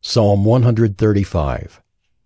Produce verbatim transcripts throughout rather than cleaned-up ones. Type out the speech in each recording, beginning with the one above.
Psalm one thirty-five.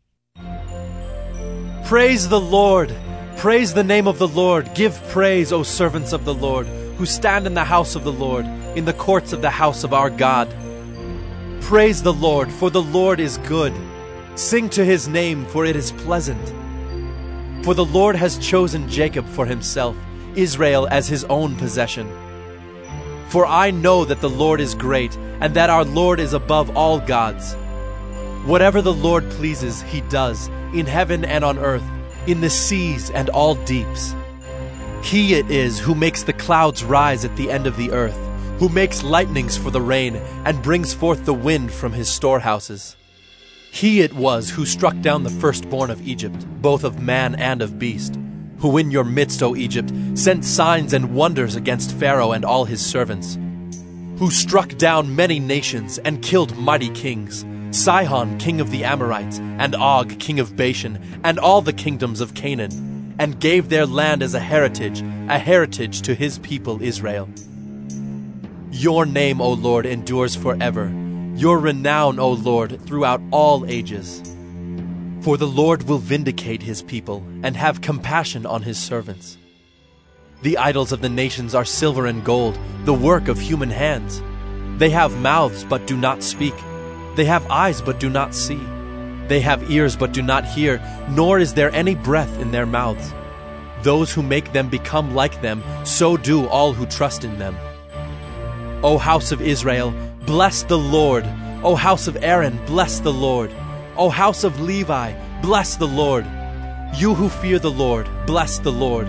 Praise the Lord! Praise the name of the Lord! Give praise, O servants of the Lord, who stand in the house of the Lord, in the courts of the house of our God. Praise the Lord, for the Lord is good. Sing to his name, for it is pleasant. For the Lord has chosen Jacob for himself, Israel as his own possession. For I know that the Lord is great, and that our Lord is above all gods. Whatever the Lord pleases, he does, in heaven and on earth, in the seas and all deeps. He it is who makes the clouds rise at the end of the earth, who makes lightnings for the rain, and brings forth the wind from his storehouses. He it was who struck down the firstborn of Egypt, both of man and of beast, who in your midst, O Egypt, sent signs and wonders against Pharaoh and all his servants, who struck down many nations and killed mighty kings, Sihon, king of the Amorites, and Og, king of Bashan, and all the kingdoms of Canaan, and gave their land as a heritage, a heritage to his people Israel. Your name, O Lord, endures forever, your renown, O Lord, throughout all ages. For the Lord will vindicate his people, and have compassion on his servants. The idols of the nations are silver and gold, the work of human hands. They have mouths, but do not speak. They have eyes, but do not see. They have ears, but do not hear, nor is there any breath in their mouths. Those who make them become like them, so do all who trust in them. O house of Israel, bless the Lord. O house of Aaron, bless the Lord. O house of Levi, bless the Lord. You who fear the Lord, bless the Lord.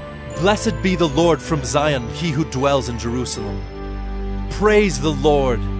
Blessed be the Lord from Zion, he who dwells in Jerusalem. Praise the Lord.